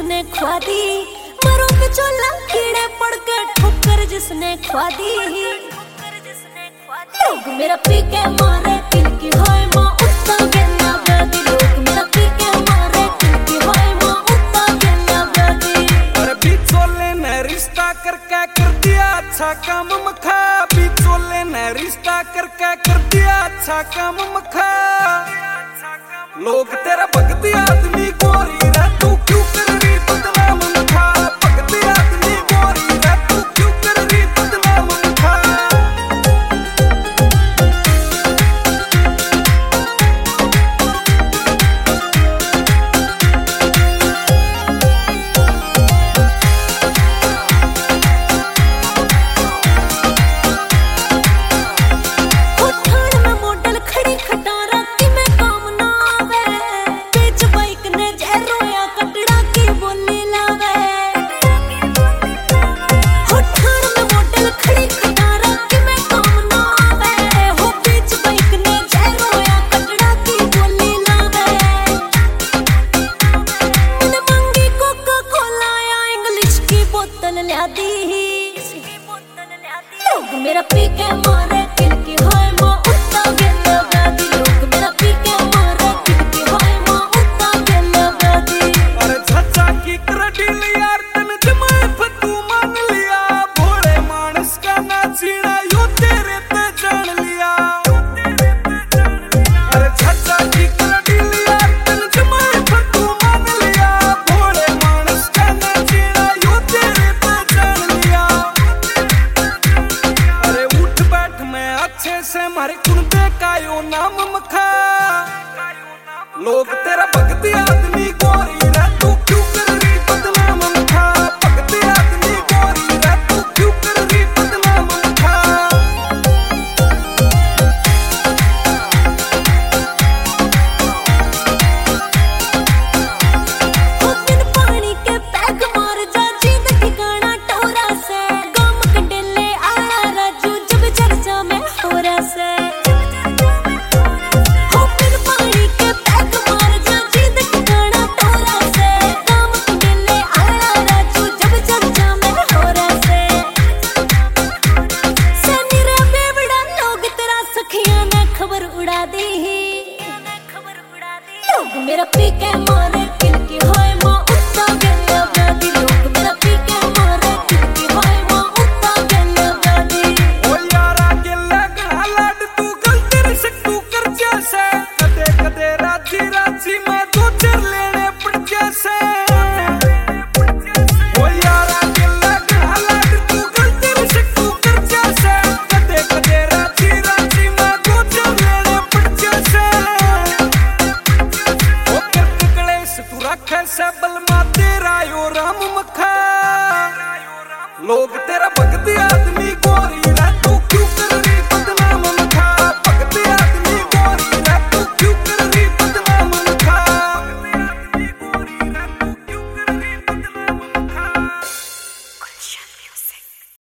जिसने खुआ दी, मरो बिचौला कीड़े पड़ के ठोकर जिसने खुआ दी। लोग मेरा पी के मारे दिल की हाय माँ उत्ता गेला व्याधि। लोग मेरा पी के मारे दिल की हाय माँ उत्ता गेला व्याधि। अरे बिचौले ने रिश्ता करके कर दिया अच्छा काम मखा। बिचौले ने रिश्ता करके कर दिया अच्छा काम मखा। लोग तेरा भगती आदमी गोरी रे तू क्यों कर रही बदनाम मखा। भगती आदमी गोरी रे तू क्यों कर रही बदनाम मखा। लोग मेरा पी के मारे दिल की हाय माँ उत्ता गेला व्याधि। लोग मेरा पी के मारे दिल की हाय माँ उत्ता गेला व्याधि। अरे चाचा की करडील यार तन जमाए फतू मान लिया। भोले मानस का नाचीना यो तेरे ते जान लिया। अरे चाचा की करडील यार तन जमाए फतू मान लिया। भोले मानस का नाचीना यो तेरे ते जान लिया। अरे उठ बैठ मैं अच्छे से मारे कुंडे का यो नाम मखा। लोग तेरा भगती आदमी गोरी रे तू क्यों कर रही बदनाम मखा। भगती आदमी गोरी रे तू क्यों कर रही बदनाम मखा। बिन पानी के पैग मार जा जीत ठिकाना टोरा से। गम कंडेले आया राजू जब चर्चा में हो रहा से। बिन पानी के पैग मार जा जीत ठिकाना टोरा से। गम कंडेले आया राजू जब चर्चा में हो रहा से। सनीरा बेवड़ा लोग तेरा सखिया ने खबर उड़ा दी। लोग मेरा पी के मारे दिल की हाय माँ उत्ता गेला व्याधि। लोग मेरा पी के मारे दिल की हाय माँ उत्ता गेला व्याधि। ओ यारा गेला गणा लाड तू गलती रे तू कर जैसे। कदे कदे राजी राजी मैं दो चर लेने पड़ जैसे। ओ यारा गेला गणा लाड तू गलती रे तू कर जैसे। कदे कदे राजी राजी मैं दो चर लेने पड़ जैसे। ओ कर कलेश तू रखे से बल मा तेरा यो राम मखा। लोग तेरा भगती आदमी